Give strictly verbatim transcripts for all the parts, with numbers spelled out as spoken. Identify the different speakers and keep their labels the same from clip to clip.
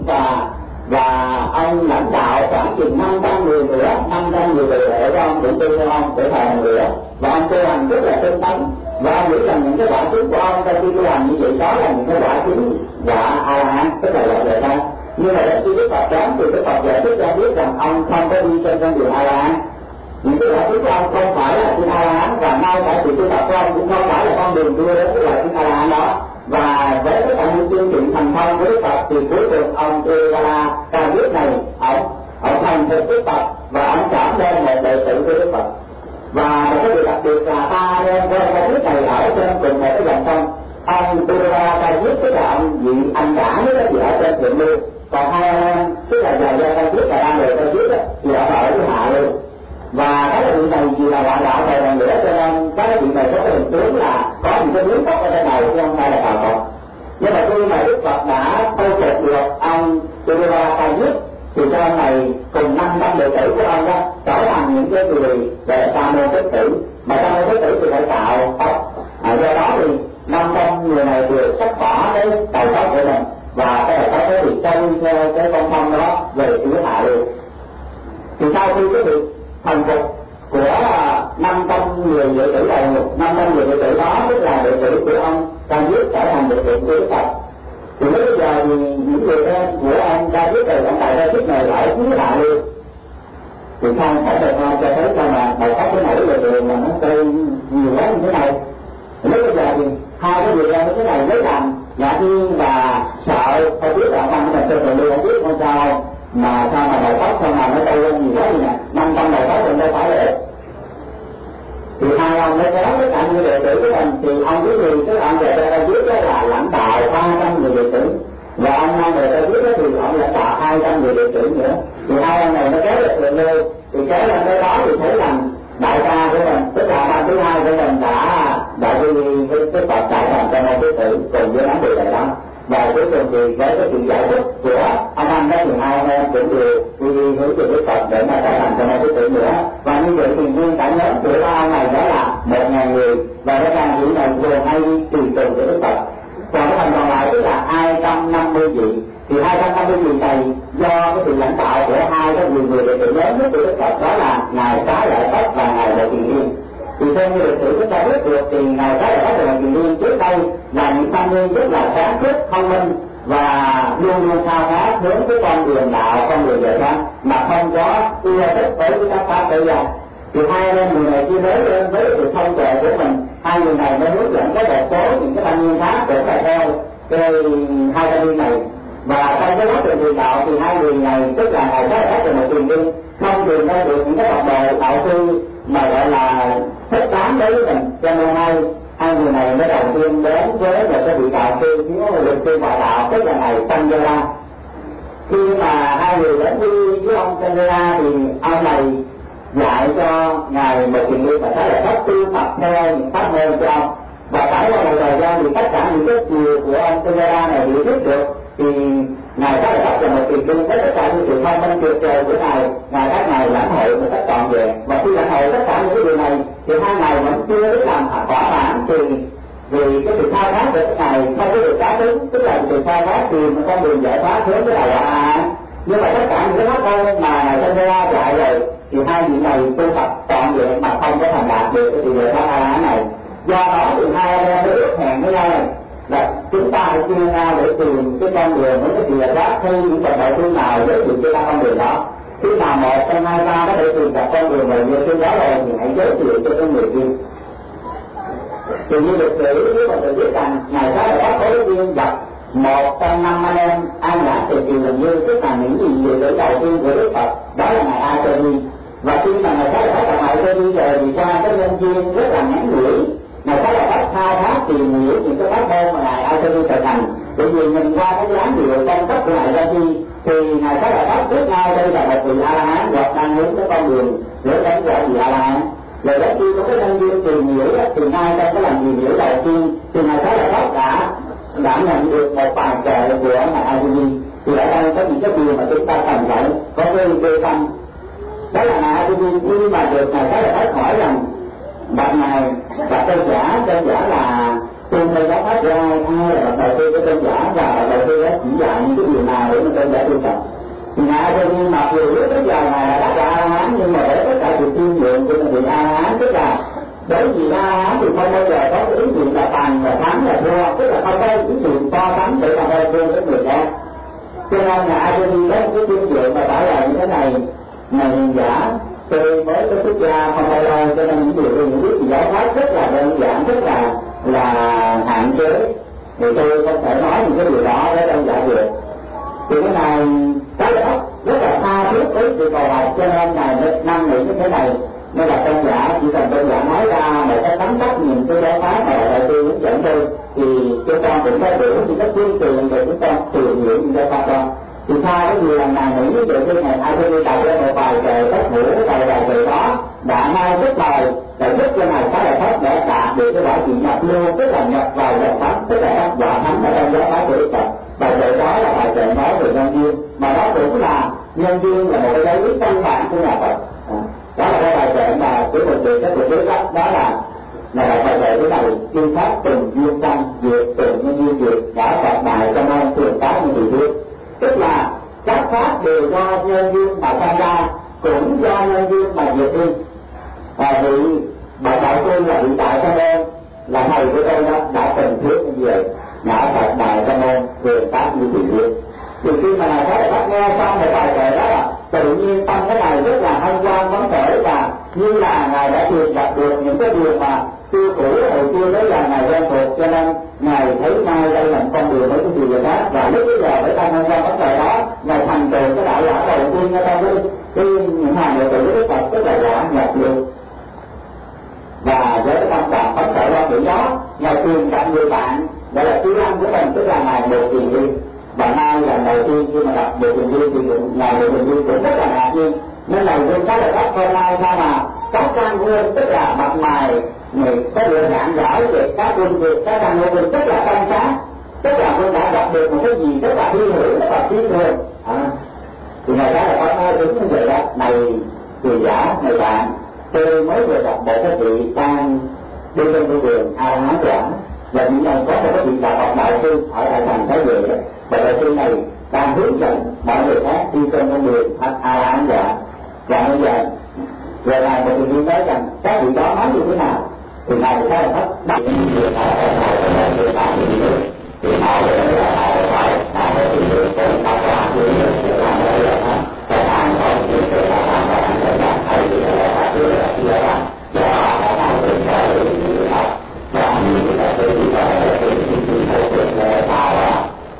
Speaker 1: và và ông lãnh đạo khoảng chừng năm trăm người nữa, năm trăm người đệ đệ của ông cũng tu theo ông để thờ nữa, và ông tu hành rất là tinh tấn, và ông nghĩ rằng những cái quả chứng của ông sau khi tu hành như vậy đó là những cái quả chứng quả A La Hán, tức là loại đề ra. Nhưng mà đến khi Đức Phật đến thì Đức Phật giải thích ra biết rằng ông không có đi trên con đường A La Hán. Những cái quả chứng của ông không phải là trên A La Hán, và ngay cả sự tu tập của ông cũng không phải là con đường đưa đến cái loại chứng A La Hán đó. Và với tất cả những chương trình thành công của Đức Phật thì cuối cùng ông Tiruvalla Ca Diếp này ông ông thành thực Đức Phật và ông trở nên một đệ tử của Đức Phật. Và một cái điều đặc biệt là ta đem qua Ca Diếp này ở trên cùng một cái dòng sông. Ông Tiruvalla Ca Diếp tức là ông vị anh cả với cái gì ở trên thượng lưu, còn hai anh em tức là già gia Ca Diếp và đang đời Ca Diếp thì ở ở cái hạ lưu. Và cái chuyện này vì là ngoại đạo thời này nữa, cho nên cái chuyện này có cái hình tướng là có những cái miếng tóc ở trên đầu chứ không phải là tàu Phật. Nhưng mà khi mà Đức Phật đã khôi phục được ông Tiruvalla Ca Diếp thì sau này cùng năm trăm đệ tử của ông đó trở thành những cái người về Sa môn Thích Tử, mà Sa môn Thích Tử thì phải tạo tóc. À, do đó thì năm trăm người này đều cắt bỏ cái đầu tóc của mình, và cái đầu tóc đó thì trôi theo cái con phong đó về phía hạ lưu. Thì sau khi cái việc thành phục của năm trăm người đệ tử đầu, năm trăm người đệ tử đó tức là đệ tử của ông Ca Diếp trở thành đệ tử của Đức Phật. Thì lúc bây giờ thì những người em của ông Ca Diếp rồi ông đại Ca Diếp này ở phía hạ lưu thì không phải được cho thấy sao mà đầu tóc cái nổi về đường mà nó cây nhiều quá như thế này. Lúc bây giờ thì hai cái người em như thế này lấy làm ngạc nhiên và sợ, không biết là ông ăn mình trên đường lưu không biết không sao mà sao mà đầu tóc sao mà nó cây lên nhiều quá như nè, năm trăm đầu tóc thì đâu phải là ít. Thì hai ông mới kéo tất cả những đệ tử của mình, thì ông cái người cái ông về Ca Diếp đó là lãnh đạo ba trăm người đệ tử, và ông mang về Ca Diếp đó thì ông lãnh đạo hai trăm người đệ tử nữa. Thì hai ông này nó kéo được thượng lưu, thì kéo lên tới đó thì thấy rằng đại ca của mình tức là ban thứ hai của mình đã đã đi cái cái Phật đại thành cho một cái tử cùng với đám đệ tử đó. Và cuối cùng thì với cái sự giải thích của ông anh đó thì hai anh em cũng đều đi hướng về Đức Phật để mà trở thành cho một cái tử nữa. Và như vậy thì nguyên cả nhóm của ba ông này đó là một ngàn người, và cái ngàn vị này gồm hai tùy tùng của Đức Phật. Còn cái phần còn lại tức là hai trăm năm mươi vị. Thì hai trăm năm mươi vị này do cái sự lãnh đạo của hai cái người người đệ tử lớn nhất của Đức Phật đó là ngài Xá Lợi Phất và ngài Đại Kiền Liên. Thì theo như lịch sử chúng ta biết được thì ngài Xá Lợi Phất và ngài Kiền Liên trước đây là những thanh niên rất là sáng suốt, thông minh và luôn luôn khao khát hướng cái con đường đạo, con đường giải thoát mà không có ưa thích với các pháp tự do. Thì hai anh em người này chia lớn lên với sự thông tuệ của mình, hai người này mới hướng dẫn cái một số những cái thanh niên khác để phải theo cái hai thanh niên này. Và trong cái quá trình truyền đạo thì hai người này tức là ngài Xá Lợi Phất và ngài Kiền Liên không tìm ra được những cái học đồ đạo sư mà gọi là thích đáng đối với mình, cho nên hai hai người này mới đầu tiên đến với một cái vị đạo sư thiếu lực sư ngoại đạo tức là ngài Sanjaya. Khi mà hai người đến đi với ông Sanjaya thì ông này dạy cho ngài một Kiền Liên và Xá Lợi Phất tu tập theo những pháp môn cho ông, và trải qua một thời gian thì tất cả những cái chiều của ông Sanjaya này bị biết được. Thì ngài Xá Lợi Phất là một Kiền Liên với tất cả những sự thông minh tuyệt vời của ngài, ngài các ngài lãnh hội một cách trọn vẹn. Và khi lãnh hội tất cả những cái điều này thì hai ngài vẫn chưa biết làm thỏa mãn, thì vì cái sự khai thác của các ngài không có được cá tính, tức là sự khai thác tìm một con đường giải thoát hướng tới đạo quả. Nhưng mà tất cả những cái pháp môn mà ngài Sanjaya dạy rồi thì hai vị này tu tập trọn vẹn mà không có thành đạt được cái sự giải thoát A này. Do đó thì hai anh em mới ước hẹn với nhau này là chúng ta hãy chia nhau để tìm cái con đường với cái sự giải thoát, hay những bậc đại sư nào giới thiệu cho ta con đường đó. Khi nào một trong hai ta có thể tìm gặp con đường này như trên đó rồi thì hãy giới thiệu cho cái người kia. Thì như lịch sử nếu mà được biết rằng ngài Xá Lợi Phất có duyên gặp một trong năm anh em An Nhã Tỳ Tỳ Lần Như, tức là những gì người tử đầu tiên của Đức Phật, đó là ngài A Tê Ni. Và khi mà ngài Xá Lợi Phất gặp ngài A Tê Ni rồi thì qua cái nhân duyên rất là ngắn ngủi, ngài Xá Lợi Phất khai thác tìm hiểu những cái pháp môn mà ngài A Tê Ni thực hành. Bởi vì nhìn qua cái dáng điệu trong cấp của ngài A Tê Ni thì ngài Xá Lợi Phất biết ngay đây là một vị A La Hán hoặc đang hướng tới con đường để đến gọi vị A La Hán. Rồi đến khi có cái nhân duyên tìm hiểu thì ngay trong cái lần tìm hiểu đầu tiên thì ngài Xá Lợi Phất đã đã nhận được một bài kệ của ngài A Tê Ni. Thì ở đây có những cái điều mà chúng ta cần phải có cái lưu tâm. Đó là ngài A Tê Ni khi mà được ngài Xá Lợi Phất hỏi rằng bạn này và tôn giả, tôn giả là tôn theo giáo pháp của ai, ai là bậc đầu tiên của tôn giả, và bậc đầu tiên chỉ dạy những cái điều nào để mà tôn giả tu tập. Ngài cho nên mặc dù lúc bây giờ ngài là đắc A Hán, nhưng mà để tất cả sự chuyên dụng của vị A Hán, tức là bởi vì A Hán thì không bao giờ có cái ý niệm là tàn là thắng là thua, tức là không có ý niệm so sánh để mà hơi thua với người khác. Cho nên là ai cho nên có cái chuyên dụng mà trả lời như thế này, này hiền giả, tôi mới có xuất gia không bao lâu, cho nên những điều tôi biết thì giải pháp rất là đơn giản, rất là là hạn chế, thì tôi không thể nói những cái điều đó để đơn giản được. Thì cái này cái đó rất là tha thiết với sự cầu học, cho nên ngài năm nghĩ như thế này, nên là tôn giả chỉ cần tôn giả nói ra một cái tấm tắc nhìn cái giải pháp mà đại sư hướng dẫn tôi, thì chúng con cũng có đủ những cái tuyên truyền để chúng con truyền nghiệm những giải pháp đó. Thì sau cái nhiều lần này nghĩ như vậy, khi ngày ai tôi đọc lên một bài về các ngữ bài bài về đó đã ngay rất lời để giúp cho ngài phá đại pháp để đạt được cái quả gì nhập lưu, tức là nhập vào giải pháp, tức là các quả thánh ở trong giải pháp của Đức Phật. Bài kệ đó là bài kệ nói về nhân duyên, mà đó cũng là nhân duyên là một cái giáo lý căn bản của nhà Phật. Đó là cái bài kệ mà của một vị các vị trước đó, đó là là bài kệ cái này chuyên pháp từng duyên căn diệt từng nhân duyên diệt đã Phật đại trong ơn thường tá như vị trước, tức là các pháp đều do nhân duyên mà sinh ra, cũng do nhân duyên mà diệt đi. À, vị bài đạo tôi là vị đại trong ơn là thầy của tôi đó đã từng thuyết như vậy, đã Phật đại trong ơn thường tá như vị trước. Thì khi mà ngài Thái Bác nghe xong một bài kệ đó là tự nhiên tâm cái này rất là hân hoan phấn khởi, và như là ngài đã truyền đạt được những cái điều mà tiêu cũ hồi xưa đấy là ngài quen thuộc, cho nên ngài thấy mai đây là con đường với cái gì vậy đó, và lúc bây giờ với tâm hân hoan phấn khởi đó ngài thành tựu cái đạo quả đầu tiên ở trong cái cái những hàng đệ tử của Đức Phật, tức là quả nhập lưu. Và với cái tâm trạng phấn khởi lo chuyện đó, ngài truyền tặng người bạn gọi là Sư Anh của mình, tức là ngài Một Kiền Viên. Và nay lần đầu tiên khi mà đọc về Kiền Viên thì ngài Một Kiền Viên cũng rất là ngạc nhiên, nên là Vương cái là các hôm nay sao mà các trang nguyên, tức là mặt mày người có lựa dạng giỏi về các quân việc, các trang nguyên rất là trong sáng, tức là Vương đã đọc được một cái gì rất là hy hữu, rất là phi thường. À, thì ngài nói là có nói đúng như vậy đó, này Kiền giả, này bạn, tôi mới vừa đọc một cái vị đang đi trên con đường A Hán Quảng, và những ngày có một cái vị là học đại sư ở tại thành Thái Về đó, và đại sư này đang hướng dẫn mọi người khác đi trên con đường A Hán Quảng. Và bây giờ về này một người nói rằng các vị đó nói như thế nào, thì ngài thì thấy hết đắc những việc họ ở ngoài trong đó người ta thì được, thì họ là họ phải họ phải thì được còn họ làm thì được thì làm đây là họ phải làm họ thì được họ làm họ làm họ làm thầy thì là họ chưa là chưa làm và họ họ làm được cái gì họ và những cái cái gì đó là cái gì thì phải được là họ là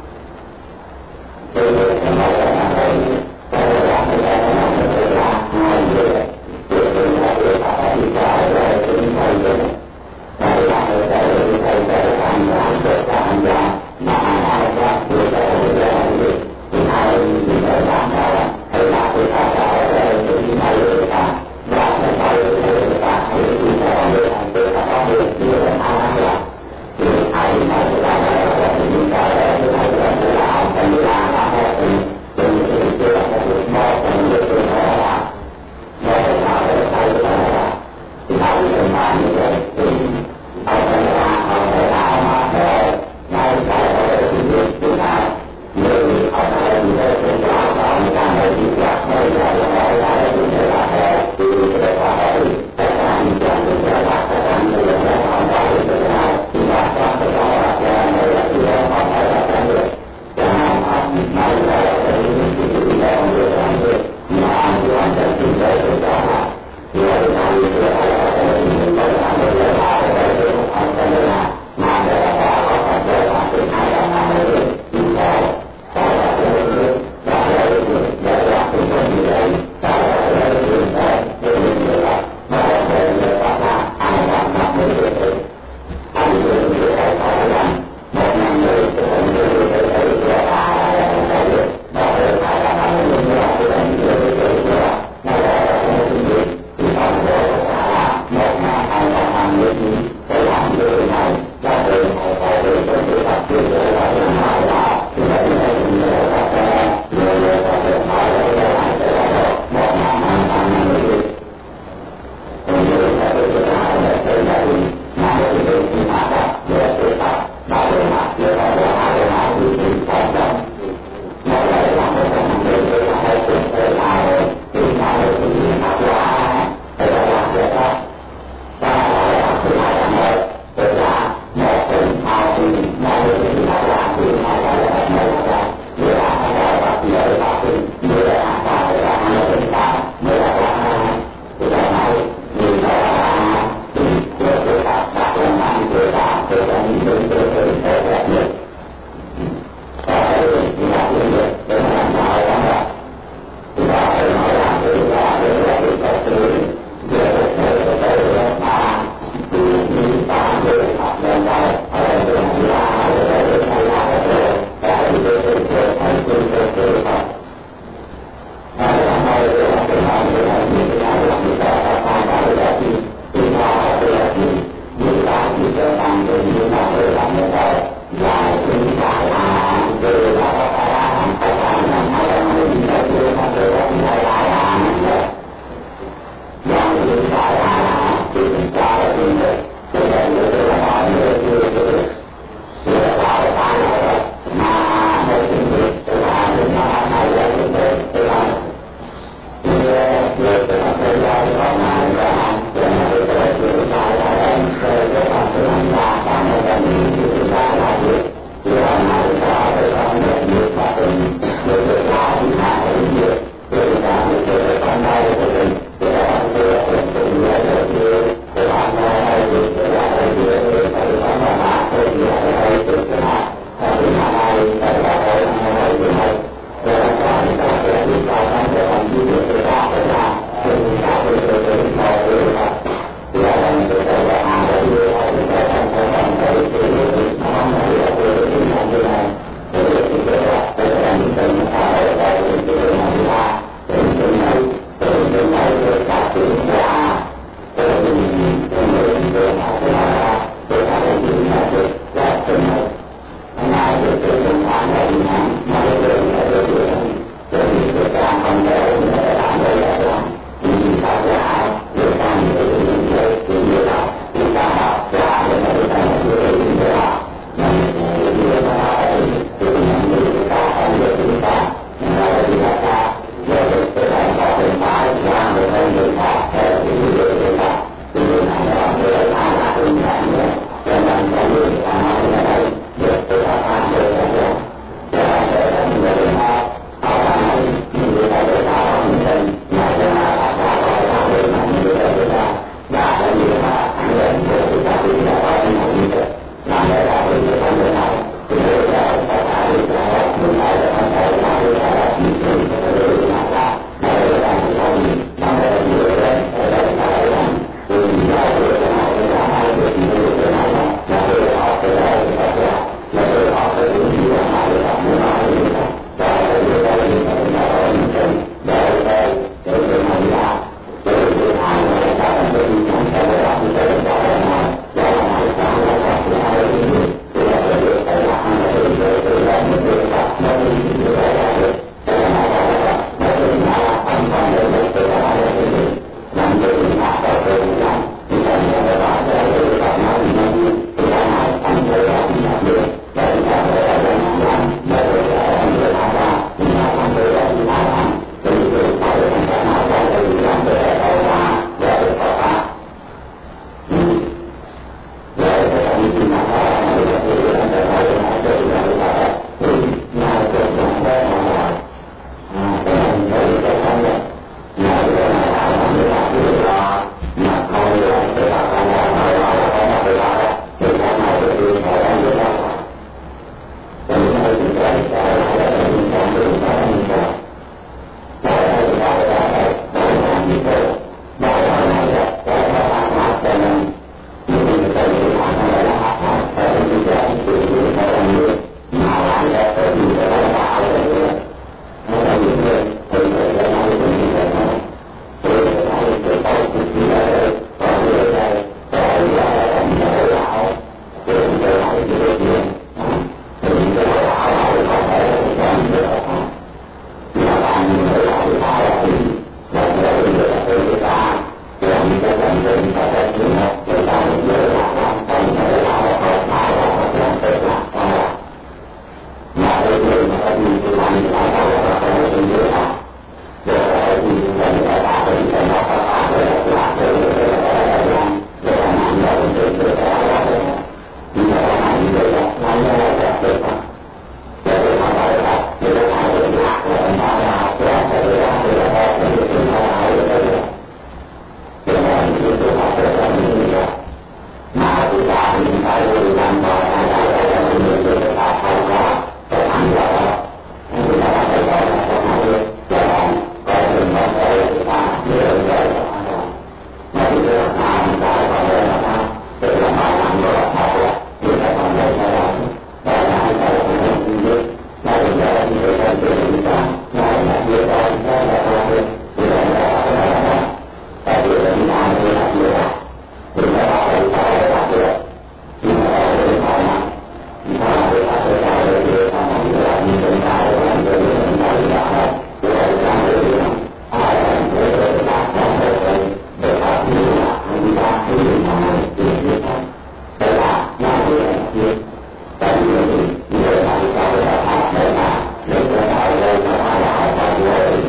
Speaker 1: từ cái này là làm đây cái là cái là cái là hai người từ từ là từ họ thì phải là từ thầy rồi thầy là thầy thầy thầy thầy làm làm được làm làm mà ai ra từ từ là thì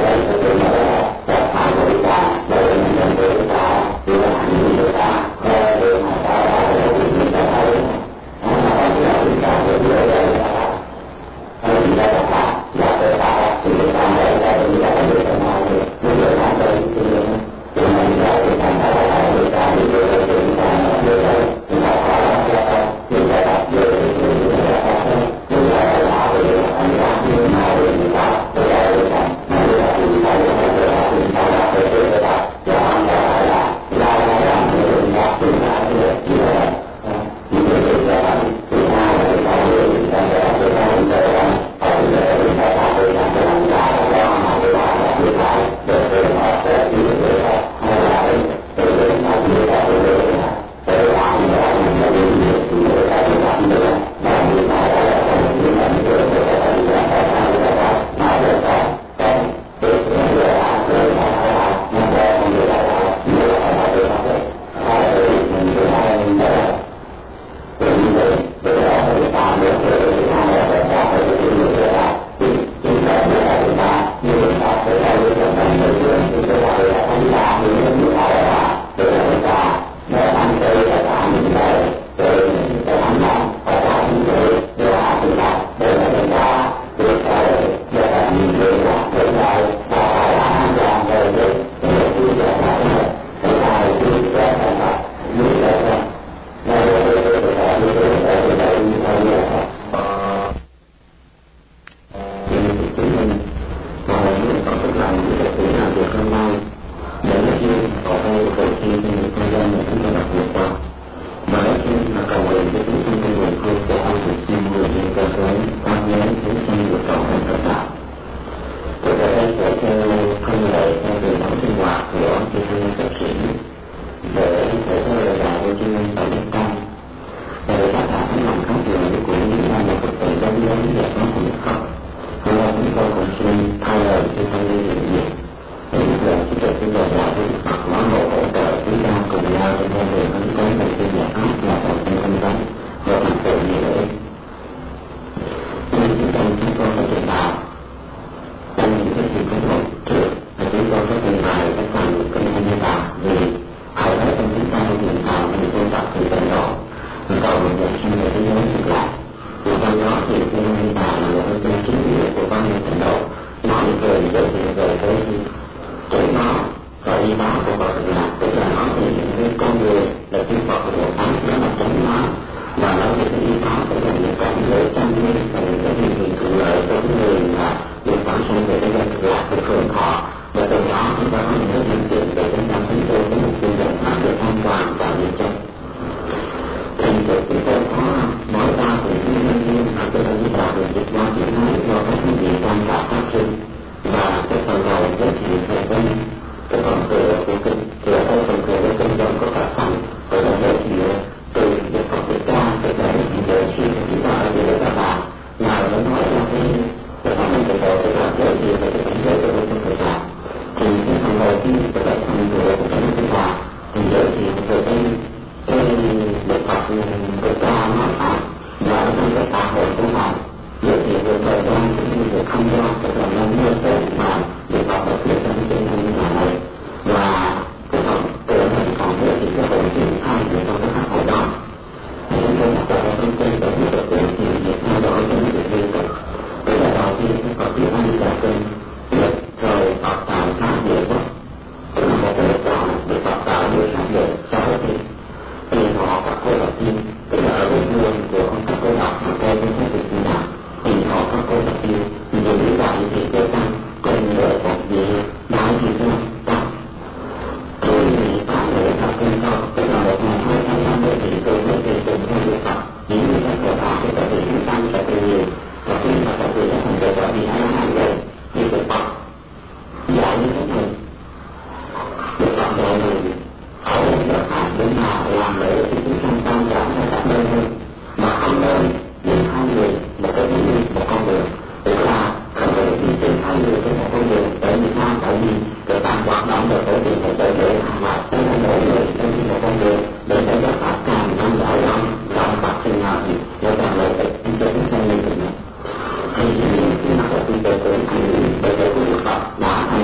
Speaker 1: Hãy subscribe cho kênh Ghiền Mì Gõ để không bỏ lỡ những video hấp dẫn.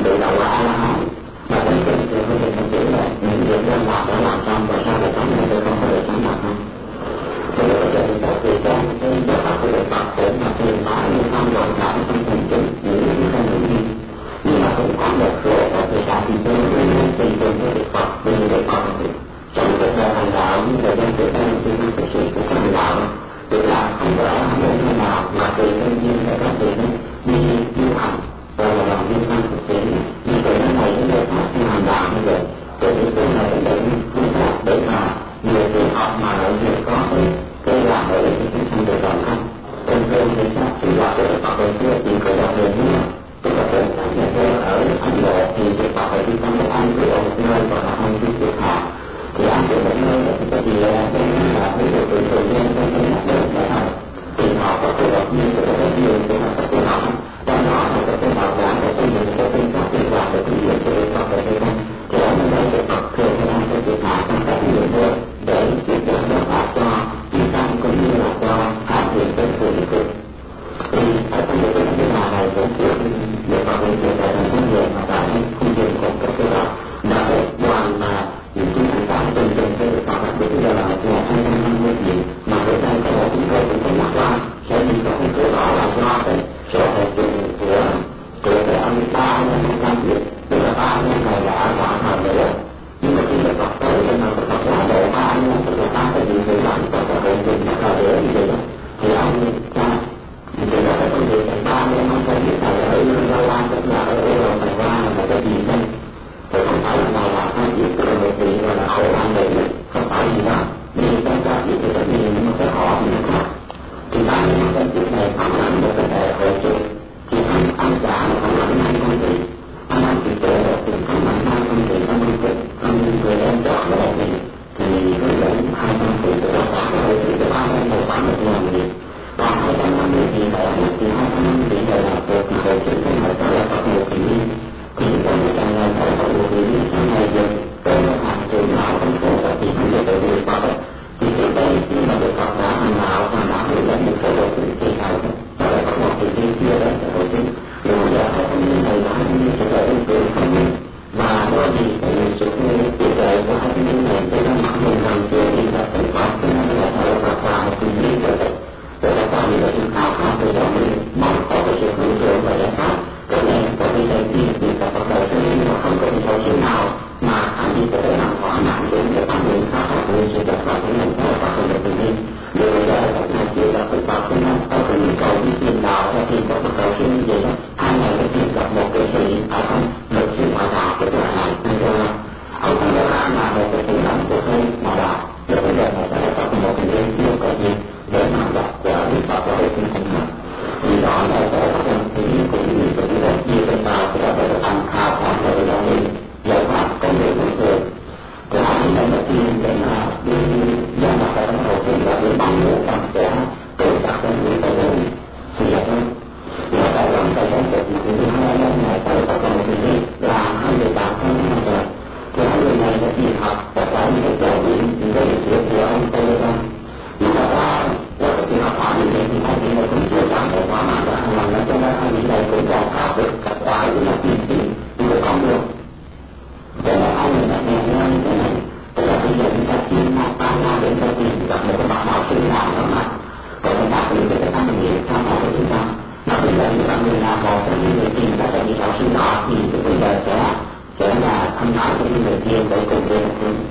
Speaker 2: nhà thơ ở Ấn Độ thì việc học phải đi trong một anh của một nơi gọi là anh đi việc học thì anh của một nơi thì có gì là cái là cái điều tự tự nhiên trong cái mặt đất để học thì họ có thể đọc như cái rất nhiều cái mặt đất của họ trong đó là cái cái bảo đảm để xây dựng cái phương pháp việc làm để thực hiện cái việc học về thế này thì ở nơi việc học thường hay làm cái việc học trong các nhiều nơi để giúp đỡ đào tạo cho chúng ta cũng như là cho hoàn thiện cái phương thức thì ở trong cái việc làm này cũng được được vào cái việc là thành công mà tại không dùng của các cái đó mà để đoàn mà những cái thành quả từng từng cái việc học đặc biệt là là hai trăm năm mươi gì mà với đây có một chúng tôi cũng có nhắc qua sẽ bị có cái cơ đó là do cái số hệ trình của của cái ông ba năm năm việc tức là ba năm này đã hoàn thành rồi nhưng mà khi mà học tới thì mà học quá độ ba năm tức là ba cái gì thì bạn có thể hệ trình rất là dễ như vậy đó thì ông cha thì đó là công việc thành ba nên không phải biết là ở Đà Lạt tức là ở Âu Thành Hoa là cái gì đây thì không phải là Đà Lạt hay biết là một vị gọi là Hội An đấy không phải gì đó nhưng trong các việc thì tất nhiên nó sẽ họ thì nó khác thì ba năm cái việc này phát triển một cái hệ hội trực thì anh anh trả một cái mạnh hai công ty anh anh thì tự là tìm cái mạnh hai công ty anh đi tự anh đi người em chọn là một gì thì hướng dẫn hai công ty tự là cả cái hội trực để ba năm một khoảng một lần gì còn hai trăm năm mươi thì đại học thì hai trăm năm mươi thì đại học thì hội trực cái này có là có một kỳ liên thì trong cái càng ngày phải có một kỳ liên sau này được tôi là hàng trường nào không có và thì không được tự nguyện vào đấy thì trước đây khi mà được học đã hàng nào hàng nào được lấy một số hội trực thì thầy đó là có một kỳ liên kia đấy là hội trực rồi bây giờ hai trăm năm này là hai trăm năm sẽ là ứng cử không nên và bởi vì cái sự tuyệt vời của hai trăm năm này tôi đã mặc mình rằng chưa thì là phải có cái này là phải là vào một kỳ liên rồi đấy để các bạn là chúng ta có thể cho mình mong có cái sự hữu hiệu và giải pháp cái này có thể là gì thì các bạn đời cho nên nó không có một số nào mà anh đi có thể làm thỏa mãn đến để tăng lên khá là nhiều sự giải pháp của mình theo và không được tự nhiên điều bây giờ là các nhà chưa là phải bảo cái nó có cái nhu cầu đi tìm đạo và tìm có một cầu xin như vậy đó hai ngày mới tìm gặp một cái gì ở trong một sự ngoại đạo cái loại này nên là ông không có làm là một cái tình cảm của tôi ngoại đạo rồi bây giờ là sẽ có một cái điều chưa có gì để mà gặp của Đức Phật và hệ sinh thành pháp thì đó là cái phần thì cũng như cũng rất nhiều cái tàu thì đã được ăn khao khát rồi đó đi giải pháp công việc của tôi thì họ nghĩ là đầu tiên để mà đi ra mặt ở trong đầu tiên là để bằng ngũ bằng trẻ tự đặt trong những cái đường thì là thôi và tại làm cái đó được thì thứ hai là ngày tại có một cái gì làm hai người bạn không bao giờ thì hai người này đã đi học và có những cái giáo viên những cái việc của ông tôi đó nhưng mà là là cái học hỏi như thế thì hai người này cũng chưa làm được quá mà là làm nó cho nên hai người này cũng còn học được các cái cũng là tiền tiền nhưng mà không được cho nên hai người này nghe nghe như thế này tức là bây giờ chúng ta tìm một ba năm đến ta tìm gặp một cái bạn nào sinh nào đó mà có thể đạt được cái tăng nghiệp tham hỏi của chúng ta mà bây giờ những bạn người nào có thể những người tìm ra cái học sinh đó thì bây giờ sẽ sẽ là tham hỏi của những người kia để cùng với một người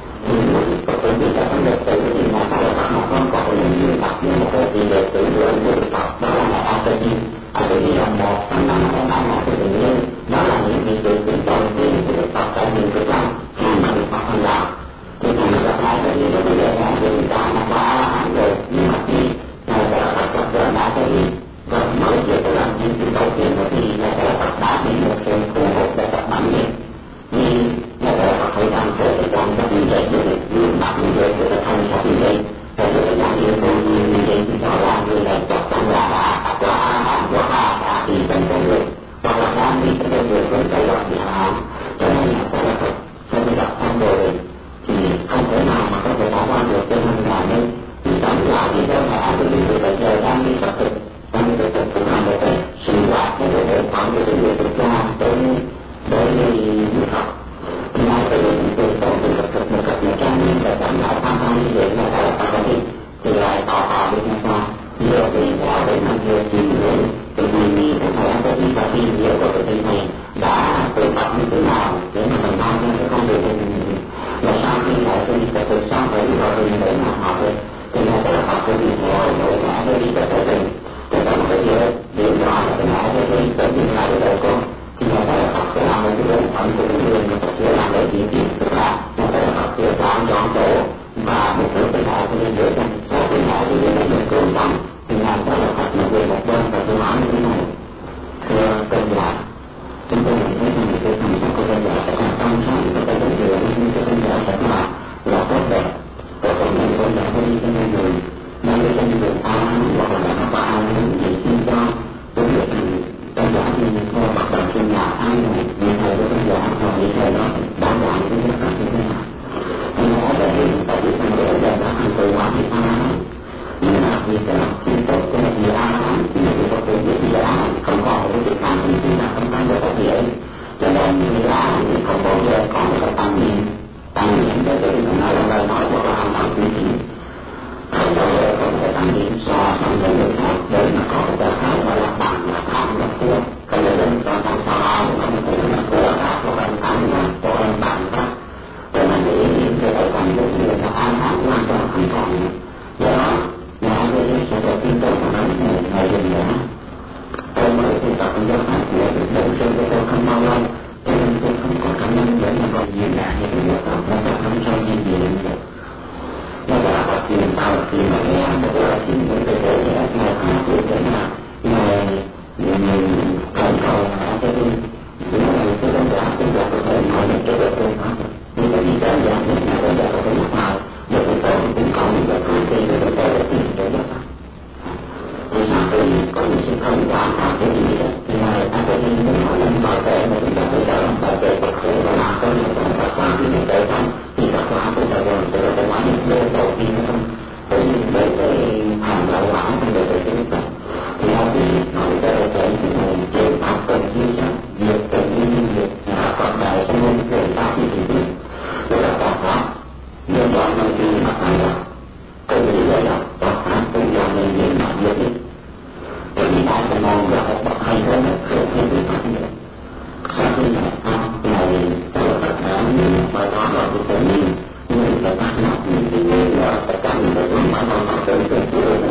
Speaker 2: có thể biết là vấn đề tự thì là các bạn mà con có những người tập như một cái gì để tự lượng người tập đó là a tê i a tê i là một trong năm cái năm một cái tự nhiên đó là những vị trí tính đầu tiên của việc tập tại những cái năm khi mà được học hành làm thì mình gặp lại cái gì đó bây giờ là người ta là ba hẳn rồi nhưng mà khi này là tập tập trở lại cái gì và mới việc là làm những cái đầu tiên thì là sẽ tập đã bị một sự cùng một để tập mạnh lên như là họ phải làm thế để làm cho như vậy như vậy như bạn như vậy để là thành cho như vậy và như vậy là như vậy như vậy thì cho là như này chắc chắn là đã có bạn có ha đã thìเป็นcon người và là đang đi cái con người với cái loại gì hả cho nên là phải là phải đi gặp con người thì không thể nào mà có thể bỏ qua được cho nên là nên thì tóm lại thì đó là cái điều người bây giờ đang đi tập thực đang đi tập thực cũng là một cái sinh hoạt cái để khoảng cái người thực ra tới đối với người học thì nói về những từ tổ từ tập thực một cách một trăm nhưng mà tạm lại tham gia như vậy là tại sao có thể thì lại tỏ tỏ được như sao nhiều thì là đến năm nhiều thì nhiều thì vì cái thời gian tới và khi nhiều của cái thầy đã tự tập như thế nào để mà mình mang ra cái công việc của mình và sau khi lại tôi đi tập thực xong rồi vào mình để mà học được thì là sẽ học cái gì rồi rồi là để đi tập thực thì là một cái điều điều đó là cái này để đi tập như là cái đời con thì là phải học sẽ làm một cái bộ phận của những người mà sẽ làm để chỉ chỉ tức là nó phải học sẽ làm dọn chỗ và một số cái họ sẽ đưa ra số cái họ thì để được cơ bản thì làm rất là phát một người một bên và tôi nói như thế này thưa cân lại thì như là không bao giờ có một cái tăng niệm tăng niệm để cho chúng ta nói lời nói của các anh bạn quý vị không bao giờ có một cái tăng niệm so sánh với người khác để mà có một cái khác mà là bằng là thẳng là của cái lời đến cho thằng sau đó không có là của các của anh thẳng là của anh bạn đó để mà để cái tài khoản của người ta an thẳng hoàn toàn không còn do đó nhà với sự đầu tiên tôi phải nói này ngày dừng nữa tôi mới tu tập trong giáo pháp của được đầu xuân của tôi không bao lâu cho nên tôi không có khả năng để mà còn diễn đạt như thế nào đó nó không sao như gì được nó là học tiền sau khi mà nghe một cái chuyện của tôi để ngày hà của tôi là ngày mình cầu cầu hả cho tôi thì nó là cái đơn giản tôi là có thể nói được cái được tôi nói nhưng mà đi đơn giản nhất là đơn giản có thể mặc nào được tôi tôi cũng có những cái thông tin để tôi tôi được tìm được đó vì sao tôi có những sự không quan trọng cái gì đó thì này anh có thể nói là bảo vệ mà chúng ta phải trở lại bảo vệ vật thể và làm có những cái vật quan thì mình tới không thì vật quan tôi là rồi tôi phải nói những cái đầu tiên không tôi để cái hành lợi quả trong đời tôi chúng ta thì nói thì nói tới là cái thì mình chưa phát cần như vậy việc cần như việc là còn đại trong môn người ta thì thì biết đó là quả pháp nhưng mà nó đi mà phải là cái gì đó là quả pháp tôi là mình nhìn mà biết đi bởi vì ta sẽ mong là một bậc hay hơn không thể bị phát hiện sau khi là ta này sau tất cả những bài đó là cái tự nhiên nhưng mà ta nói những cái người là tất cả những cái người mà nó có tới tới tới tới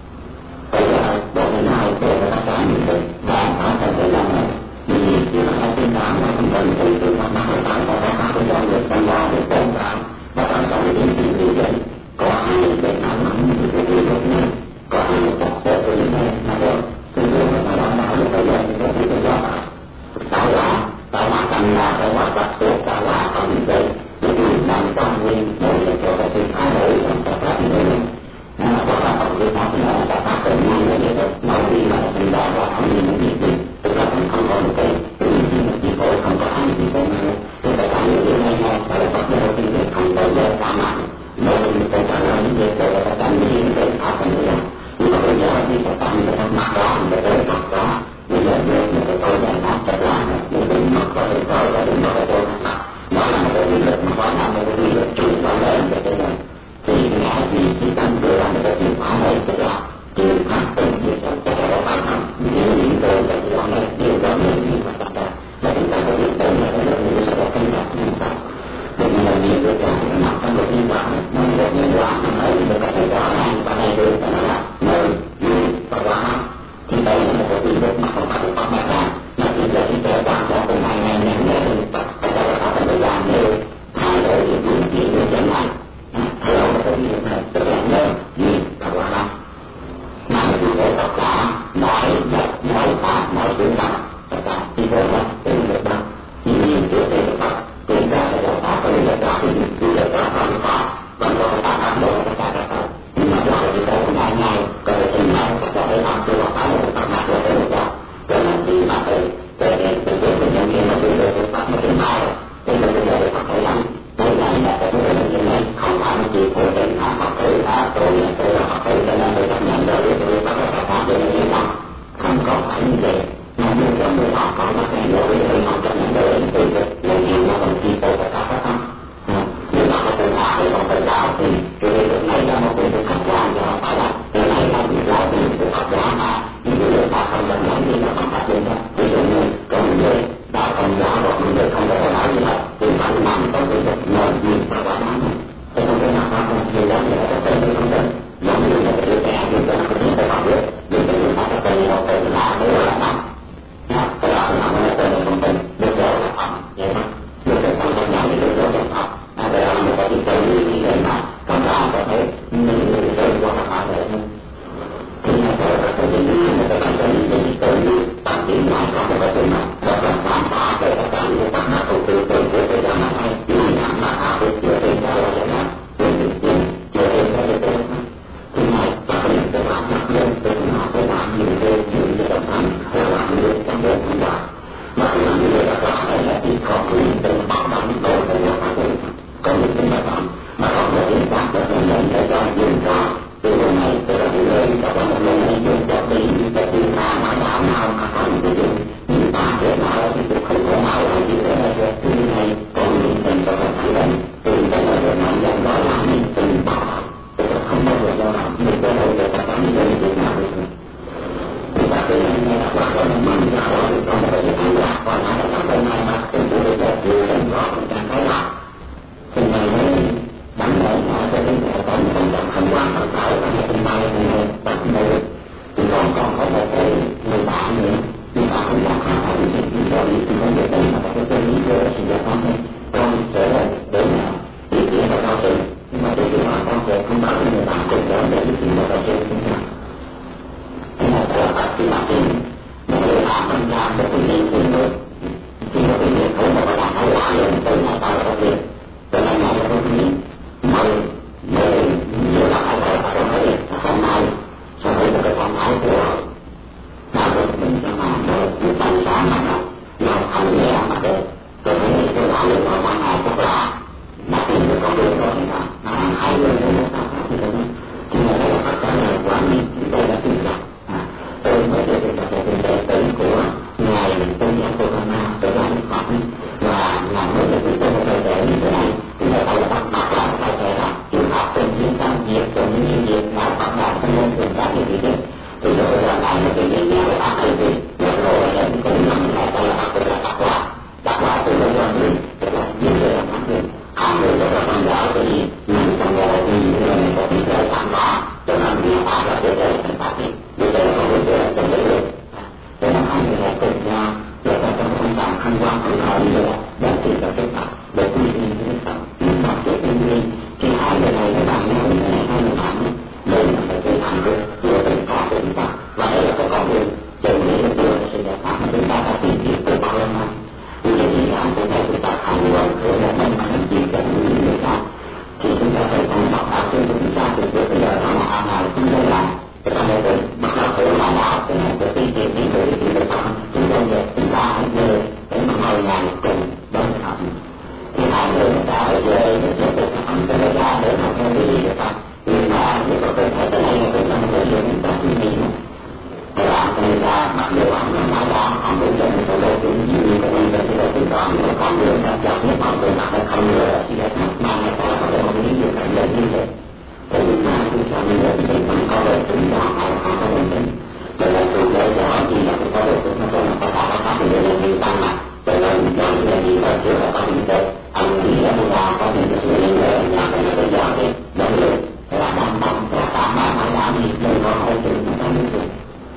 Speaker 2: bây giờ bộ ngày nào để tất cả những cái và nó phải phải làm này vì khi mà ta tin rằng nó không cần từ từ nó mắc phải và nó có cái dòng được sinh ra để tồn tại và ta có những cái gì vậy có ai để nói nắm những cái gì đó này có ai chặt chẽ với những cái mà được cái điều mà nó nói được bây giờ thì có thể được rõ tạo hóa tạo hóa thành là tạo hóa vật tốt tạo hóa có những cái những cái nằm trong nguyên mỗi cái cho cái sự thay đổi trong tất cả những cái nó là có là phần cái đó thì nó là tạo hóa tự nhiên là như thế nói đi là mình đã có không nhìn những gì gì tức là mình không có một cái tự nhiên gì thôi không có ai gì thôi nữa tức là cả những cái này này là có cái đầu tiên thì không bao giờ xa mạng nếu mình phải trả lời những việc rồi là chẳng những cái pháp của người nhưng mà bây giờ thì phải tăng cái mặt đó mình phải mặt đó mình phải biết mình phải coi giải pháp cho là mình phải mặc có thể coi và đừng có thể coi mặt đó là một cái quy luật mà có là một cái quy luật chủ quan lên về cái này thì nghe gì khi tăng cường là một cái chìa khóa này tức là chìa khóa từng việc cho cái đó bản thân nếu những tôi là cái đó này điều đó là những mà chúng ta là chúng ta có biết tới là cái đó mình sẽ có cái đó như vậy thì mình là nhiều cái đó là nằm trong cái nhân quả nó được nhân quả nó mới được có thể rõ ràng và đầy đủ và nó là nơi vui và hóa thì đây là một cái quy luật mà không phải được phát mặt ra mà chỉ là cái cơ quan của từng hai ngày ngắn để mình tập phải cho nó thành thời gian nếu hai đời thì những chuyện như thế này thay đổi cái quy luật này tức là nơi vui và hóa lắm mà mình có tất cả mọi vật mọi pháp mọi sự vật tất cả thì có là cái quy luật đó nhưng nhìn trước đây là Phật chúng ta sẽ có pháp cái quy luật đó thì quy luật đó là Phật vẫn có cái pháp đó tất cả các Phật nhưng mà đó là cái câu của đại ngài có thể trình bày và có thể làm cho nó phải là một pháp mặt của cái luật đó cho nên khi mà cái cái cái cái cái cái nhân viên mà đưa được cái pháp mà trình bày thì mình bây giờ phải có thể làm đây là là cái cái cái cái này không phải là chỉ cố định là học cái là tôi là tôi là học cái cho nên tôi chấp nhận được cái cái pháp là pháp cho nên là không có phải như vậy mà mình trong người học có cái này rồi thì họ chấp nhận được cái cái cái nhiều nó còn chi phối tất cả các pháp nhưng mà cái phương pháp thì không phải đạo thì cái việc này là một cái khách quan cho họ phải là cái này là việc giáo thì cái Phật giáo mà những cái người ta không cần nói thì nó không phát triển thôi ví dụ như con người đạo công giáo hoặc người người không thể nói gì hết thì phải nằm trong cái việc nơi gì và quả đáng thì không thể nào pháp không thì đó thì nó có thể như không được giống như là cái đứa trẻ thì tôi không biết phải học biết nhưng cái người ta có thể học thể là nếu là nằm cái đó là nằm ở trên thông tin được rồi là học vậy mà được rồi không có nhau thì được rồi là học để làm một cái tự nhiên như vậy mà trong đó có thể những người tự do là họ để thì là tôi là cái gì mà tôi làm cho những cái tự nhiên tăng tiến lại có một cái sự mà rất là khám phá về tất cả những cái tác hại của tự tự của cái dạng này những cái mà họ được chữa trị ra là vậy đó chữa trị tiền chữa trị ra được cái đó thì này ta có những cái bản mặt lên từ họ phải làm những cái những cái tâm thanh hay làm những cái tâm đơn không phải mà làm những cái tác hại là chỉ có những cái bảo đảm đối với nhau phải được có những cái bài toán mà còn có những tác được là nhận để cho dùng cho từ lần này từ lần này có một lần này dùng cho đi cái gì mà mà nào nào mà có những cái dùng những ta để khổ não thì cũng không khổ não là gì đó là việc thứ này còn niệm tình và thật sự định từ đó là việc mạnh dần đó là niệm tình bỏ thì không bao giờ do nào mình có thể để ta có những cái gì nào được thì ta cứ nên nghe là có là mình là có được có một cái gì là còn lại là trong bên này mà tình của được là nhiều tình đó mình càng thấy là thì này mới đánh lợi nó sẽ đến để có những công trạng không quan trọng phải là một tình bay này đặt đây thì còn còn có một cái người bạn nữa người bạn cũng là khá là những cái đó thì không được đây mà có cái lý do thì là con này con sẽ là đến là ý nghĩa và cao sự nhưng mà cái chuyện mà con sẽ không báo cho người bạn cùng đó để ý nghĩa và cao sự như thế nào thế là có các cái bản tin mà người bạn mình làm một cái lý thiên thôi khi mà cái việc không mà làm hay là liền tới là tạo ra việc cho nên là cái lý mời mời nhiều là phải là phải nói là không ai so với một cái phong thái của đạo đức mình sẽ làm được những tâm sáng mà nó nó không nhẹ mà được tôi thấy cái đạo đức của mọi ngày rất là đã tìm được con đường rồi thì nó hay hơn nữa nó sao khác thì thế thì là đây là tất cả là quả nhiên đây là tìm được tôi mới được được cái tình đề tử của ngài tôn giả Cô Đà Ma trở lại Phật và làm mới được cái tình đề tử như thế này thì là phải bắt bắt lại phải thể là chịu học từng những công việc từng những việc mà Phật làm trong môn từng các những việc thì rồi là lại là cái gì nhà của bác thầy thì rồi là cũng nằm lại đây là bác là bác quả bác quả từ lâu rồi thì là những người làm bác được không được cho các con giáo thì mình trong đó thì là mình có những cái cảm đó cho nên mình phải là cái cái thành bác thì bây giờ là không được trong đấy được cho nên không thể là cùng nhau rồi là trong không tạm không quan không thọ như vậy đó thì là cái tập để quy định cái tập nhưng mà cái quy định thì hai người này các bạn nhau như này hai người bạn để mà phải cái thành được vừa tình có của chúng ta và đây là cái con đường từ đấy là từ cái sự giải pháp mà chúng ta đã tìm kiếm từ bao lâu nay vì vậy thì làm cho thấy chúng ta thành luận của một mình mà làm gì cả những người khác thì chúng ta phải thành đọc đạo trên của chúng ta từ trước bây giờ nó là hàng ngày chúng ta làm cái con đường bắt đầu từ là đạo cái này để tìm kiếm những người thì được không chúng ta về chúng ta hãy về để mà ngồi nhà cùng đối với họ thì hai người người ta ở về để tiếp tục làm cái này ra để mà theo cái gì được không vì mà nếu có thể thấy cái này là cái tâm người chúng ta suy nghĩ thì làm cho người ta mặc dù họ là nói ra không đúng cho người ta đâu cũng như cái này là cái đầu còn nó còn được là chọn nhất họ từ mặt hay không được thì là mà người ta có thể một cái điều cảnh nhận như vậy thì chúng ta cũng cho mình được thì mình có được chúng ta họ không có đồng tính cho nên từ đây cho họ thì là cũng có được chúng ta có là có họ có thì đây là nhiều tăng mà cho nên cho những cái gì mà chưa là có những cái anh nghĩ là chúng ta có những cái sự liên hệ nhà cái này bây giờ thì giống như là đang mong là tạm mà phải làm gì đừng có hỏi chuyện nó có những chuyện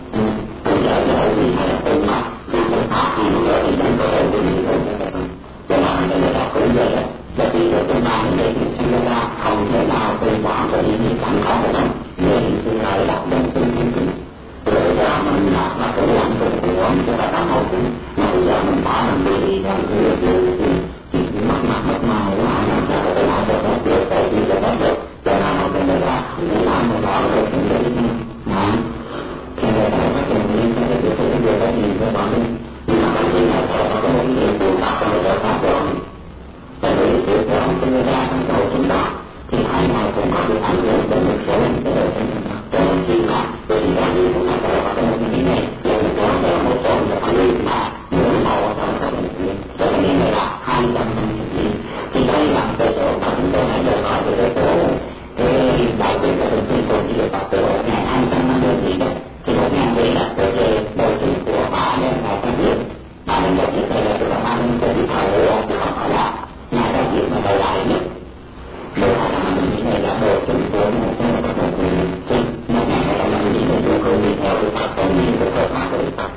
Speaker 2: bây giờ là vì hay là tương mặt vì cái pháp thì nó thì vẫn có thể tìm hiểu được cái này cho nên mình phải đọc cũng vậy là vì cái tương lai để mình suy ra không thể nào từ bỏ cái ý nghĩa sẵn có của mình để mình suy ra đọc đến suy nghĩ rồi ra mình là nó tự làm tự của mình cho ta cảm hậu cũng mà bây giờ mình bỏ mình đi làm cái việc gì thì mất mặt mất màu quá làm sao có thể làm được hết được tại vì là hết được cho nên nó cần là để làm một đó rồi cũng để đi mà thì người ta phát triển lên cái việc của cái việc đó nhìn cho bọn mình nhưng mà cái gì này sẽ có một cái điều pháp trong cái giải pháp của mình tại vì việc của cái người ta trong đầu chúng ta thì hai ngày cũng có được ảnh hưởng đến một số những cái đời sống cho nên khi mà cái gì đó gì cũng phải có cái một cái này là một số là một số là phải đi mà muốn màu trong các bệnh viện cho nên đây là hai trăm năm mươi thì đây là cơ sở mà chúng tôi hãy đòi hỏi về cái số cái đại diện của từng chuyên cùng chỉ được bắt từ một ngày hai trăm năm mươi tỷ đó thì một ngàn tỷ là về đầu tư của bà nên là cái việc mà mình được những cái là từ ba mươi tỷ thời lượng thì không phải là nhà đại diện mà đời lại nhất để họ làm những cái là đồ chính của một cái là một người chứ một ngày là làm những cái điều không đi theo cái pháp còn những cái hợp pháp của pháp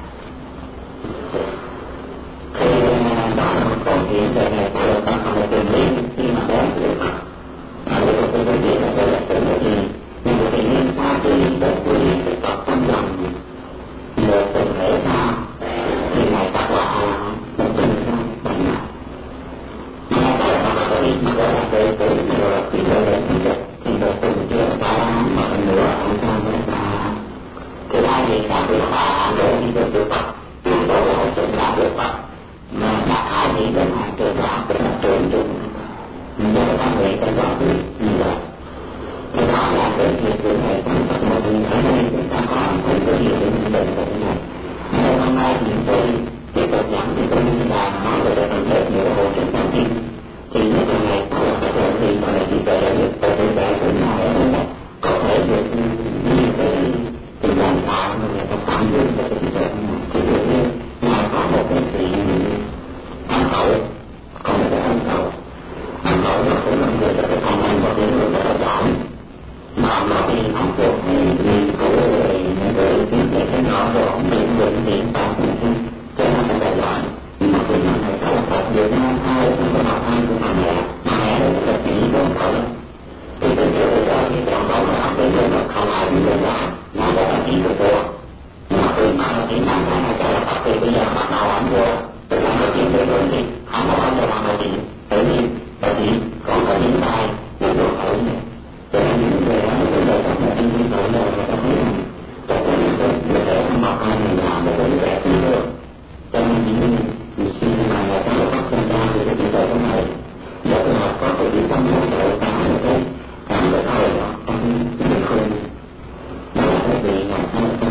Speaker 2: thì đó là một câu chuyện về này của ta không có tiền lý khi mà đến với pháp mà nếu có cái vấn đề là cái là sự là gì nhưng mà thì nên xa đi để quy cái tập tâm lòng một tuần lễ sao thì ngày ta quả một tuần sao bằng nào mà ta là mà có ít mà có là cái cái mà thì là cái thì được thì một tuần chưa ta mà nữa không sao nữa ta cái hai gì là cái bà để đi được được tập thì đó là một chuyện là được tập mà đặt hai gì đến hai trường là cũng là trường trường mình cho ta nguyện ta rõ được như vậy thì đó là cái việc của này trong các một người ở đây chúng ta có không có nhiều đến những bệnh của này nhưng hôm nay thì tôi tiếp tục giảng thì tôi như là nói về cái phần thế nhiều hồ chứng tâm thiên thì những cái này có là cái lời gì mà là chỉ về là được về về về của nhau ở đây có thể được như cái tình cảm tạo mà người ta cảm nhận về cái chuyện thì được như ngoài có một cái sự ăn khẩu còn một cái ăn khẩu ăn khẩu nó cũng là người ta phải phòng hành và những người ta phải giảm mà mà khi học được thì vì của người người biết về cái nhỏ rồi không biết được hiện tại thì cho nên là đại loại mà khi mà thầy có học được nó hai không có học hai của mẹ mẹ là chỉ có khẩu thì tôi hiểu được đó thì trong đó là học đến rồi mà không ai bị đơn giản mà đó là chỉ của cô mà khi mà nó chỉ nằm ra nó cho là học thì bây giờ bắt đầu ăn vô tức là nó chỉ tới rồi thì không có bao giờ làm là gì tự nhiên bởi vì còn có những bài những đồ khẩu này cho nên những người đó những người đó là những người đó là người ta thấy rằng cho nên những người người trẻ không học ai mình làm một cái vẻ cũng được cho nên những người sinh mà là có phát sinh ra thì cái chuyện đó này rất là có thể đi tâm hồn rồi cả một cái cả một cái thời đó trong những người đó là cái gì là sao không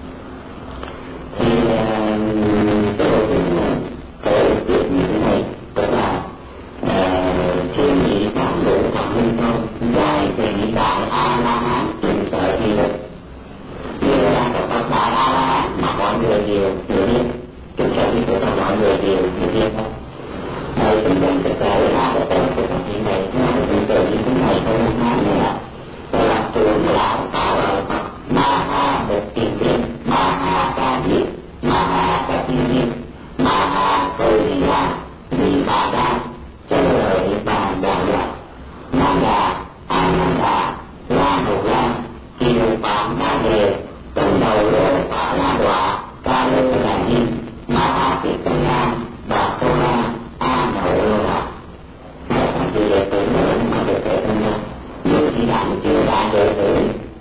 Speaker 2: thì cái đầu tiên là cái việc như thế này tức là thiên nhị tám độ thẳng linh thông dài thì đại a la hán trình sở thì lực như là các bậc đại a la hán mà mọi người đều hiểu biết trình sở thì lực mọi người đều hiểu biết không thời chúng ta sẽ kể ra cái tên của các vị này nó là trình sở như thế này thôi không nói nữa là trưởng lão tạo ở Phật ma ha một tiền viên ma ha ca diệt ma ha ca thiên nhiên ma ha cầu đi ra đi bà ra cho lời bà đạo lạc nam đà a nan đà la hầu la kiều phạm đa đề tổng đầu lô phá la đọa ca lô là nhiên ma ha tiết tân la bà tô la a nậu lô lạc nó thành chỉ đệ tử nữa mà đệ tử tân la nhiều khi làm chưa ra đệ tử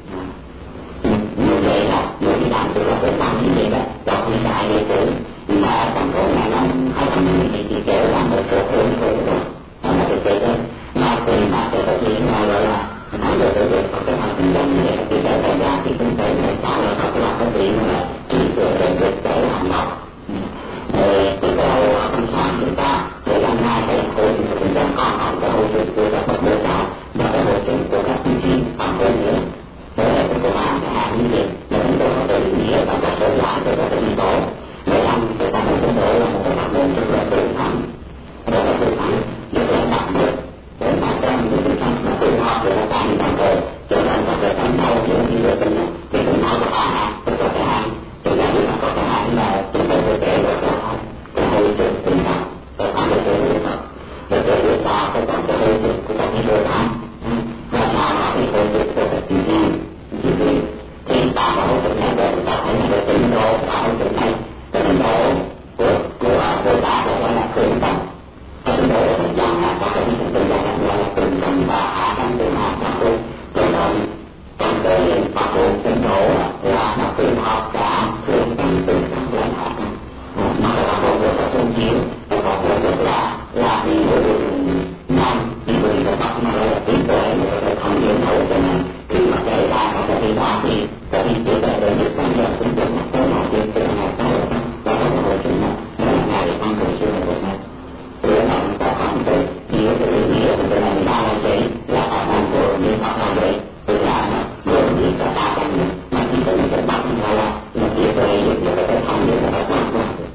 Speaker 2: như vậy là nhiều khi làm chưa ra đệ tử như vậy đó đọc như đại đệ tử mà ở thành phố này nó hai trăm nghìn thì chỉ kể là một số hướng thôi rồi đó là thực tế thôi mà khi mà tôi có thể nói là nói về tự việc có cái hành trình giống như vậy thì để xảy ra thì kinh tế này tạo ra các loại cái gì mà chỉ vừa để được để hành động rồi từ đâu ở trong sáng chúng ta để làm hai cái khối thì chúng ta còn học cái hỗ trợ của các bậc bộ giáo và cái hỗ trợ của các chương trình bằng hơn nữa đó là cái công an cái hàng như vậy mà chúng tôi có thể nghĩa và các đơn giản để có thể đi tốt để làm để ta một cái đó là một cái hoạt động rất là tự thắng rất là tự thắng rất là đặc biệt để mà trong những cái thắng mà tự học để nó tăng tăng rồi cho nên là về thắng đâu thì khi về tình thì cũng nói có hai hạng tức là cái hạng thì là chúng ta có cái hạng là chúng ta phải kể được cái hạng cái hỗ trợ tình cảm để tham gia cái hỗ trợ để để chúng ta phải có cái hỗ trợ của các cái đối tác và sao là cái hỗ trợ của các chương trình chương trình thì ta có hỗ trợ này để chúng ta thấy là cái tình độ và hỗ trợ này cái tình độ của của của ta gọi là khởi tâm cái tình độ của tình trạng là có cái tình trạng gọi là tình tâm và hạ tâm tình hạ tâm của cho nên trong cái pháp môn tình độ là nó tự học cả khởi tâm tình tâm và hạ tâm mà là một cái là trung chiếu và còn một cái là là vì một cái năm vì bởi vì cái pháp mà là trí tuệ một cái không hiểu nổi cho nên khi mà kể ra nó sẽ đi đó thì sẽ đi trí tuệ để được cảm nhận cũng được một cái nào tiên tự này ta được và có một hồi chúng nó là ngày ăn thường xuyên là được này rồi là chúng ta không thể hiểu được ý nghĩa của cái này ra là vậy là họ làm rồi nhưng họ làm vậy thì là nó rồi thì cả ta trong mình mà chỉ cần cái bắt ra là nó chỉ về được được cái không hiểu là các bạn làm được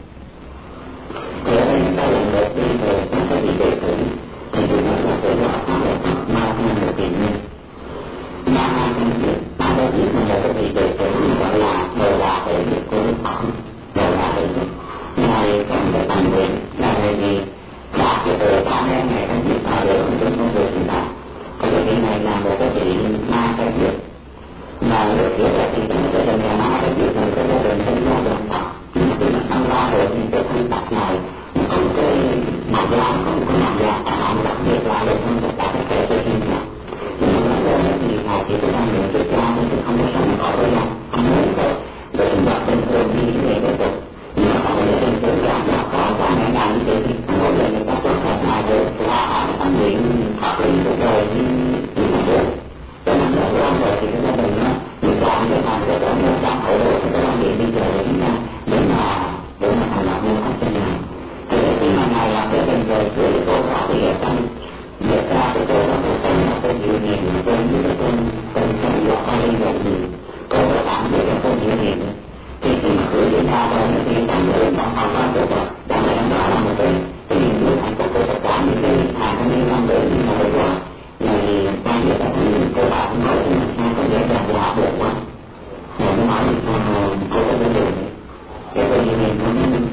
Speaker 2: thế nên chúng ta làm được đi về các cái gì về thử thì chúng ta là phải là pháp là pháp ma không được tiền nguyên ma không được ma đã biết mà một cái gì về thử gọi là gọi là để được cố phẩm gọi là để được ngày trong cái tầm nguyện là về gì đạt được từ ba đêm ngày trong việc thảo để không chúng không được chúng ta có cái này là một cái gì ma cái việc mà được hiểu là thì chúng ta sẽ là ma cái việc này có gia đình không lo được tập nhưng mà khi mà tham gia rồi thì cái thân tập này không cái mặt làm không có mặt làm ta làm đặc biệt là được không tất cả các cái cái gì nào nhưng mà nó là thì ngày thì chúng ta nhận được ra thì không có sống ở đây là không muốn rồi rồi chúng ta bình thường như thế này được nhưng mà họ sẽ tin tưởng rằng là có cha mẹ mình rồi cười cô họ thì ở trong việc ra cái cô nó cũng cần là cô nhiều nhìn cô như cái cô cần cần dọc qua lên rồi thì cô có cảm thấy là cô nhiều nhìn thì thì cứ đi ra rồi thì càng người trong phòng đó được rồi đang là đó là một cái cái niềm vui hạnh phúc của tất cả những cái hàng cái niềm năm đời nhưng mà bây giờ này quan điểm là cô bạn nói thì sao có dễ dàng là được quá rồi nó nói là cô có vấn đề cái cô nhiều nhìn nó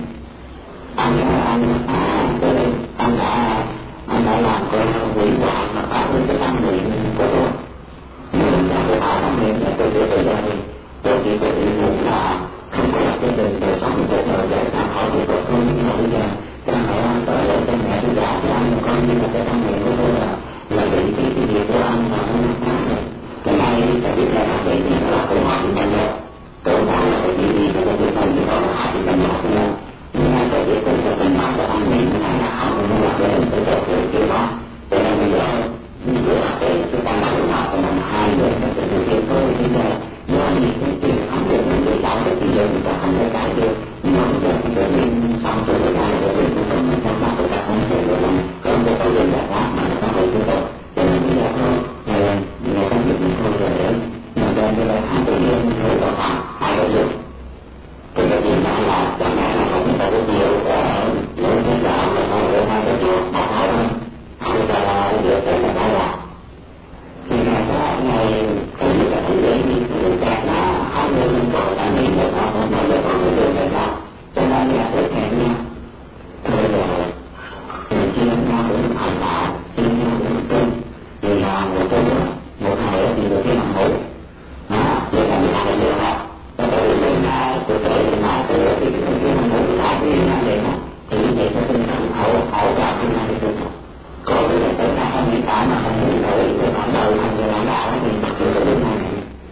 Speaker 2: anh anh anh anh đã anh đã làm cái quỷ hoại mà phá hư cái tâm nguyện của tôi nhưng mà tôi hỏi tâm nguyện là tôi chưa thời gian đi tôi chỉ có ý muốn là không có cái tình đời sống cuộc đời để ra khỏi cuộc đời thôi nhưng mà bây giờ cha mẹ anh tới đây cha mẹ tôi giả cho anh là con như là cái tâm nguyện của tôi là là bị cái cái việc của anh mà nó khác rồi cái này phải biết là làm vậy thì nó là câu hỏi của mình rồi tôi nói là cái gì gì là cái việc này thì nó là hại thì mình nói cho nên nhưng mà cái việc của mình nói cho anh mình là là không nó là cái tôi tôi tôi tôi đó cho nên bây giờ như là cái cái căn bản của họ của mình hai người nó sẽ thực hiện thôi bây giờ nếu anh nhìn cái chuyện không được những người tạo được thì giờ người ta không thể cãi được nhưng mà bây giờ thì tự nhiên xong rồi người ta là cái việc của mình mình không bắt người ta không thể được làm có một cái dân giải pháp mà nó phải tiếp tục cho nên bây giờ thôi ngày ngày công việc mình thôi rồi đấy mà đem cái lời hai tự nhiên thôi là khoảng hai nội dung thì cái chuyện đó là chẳng lẽ là không phải rất nhiều lỗi cái đạo là không phải hai cái chuyện mà thôi không phải là dựa trên là nói là thì ngày đó ngày cái gì là cũng dễ như cái chắc là không nên mình gọi là mình được nó không phải là có người được rồi đó cho nên là tôi hẹn nha thôi rồi mình chia nhau cũng thành đạo chia nhau cũng tin vì là một cái một ngày thì được cái năm hữu đó vậy là mình làm được rồi có thể lên là tôi tới lên là tôi thì cái năm hữu lại thì nó vậy đó thì như vậy sẽ tinh thần hậu hậu vào cái này được còn bây giờ tới cả không những cái mà không muốn tới tôi nói đời thành người lãnh đạo thì mặc dù cái điều này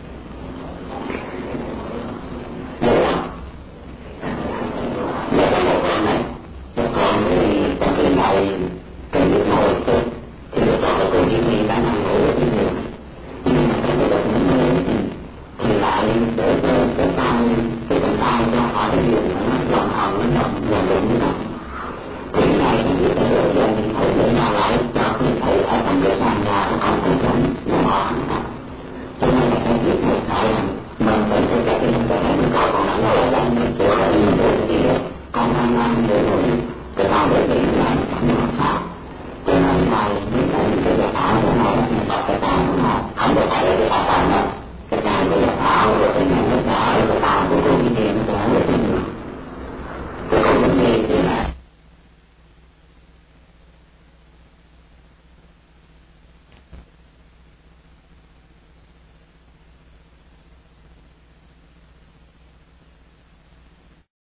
Speaker 2: đấy là là cái một con này một con thì còn tiền lại cái việc ngồi tôi thì được chọn là tôi chỉ nghĩ là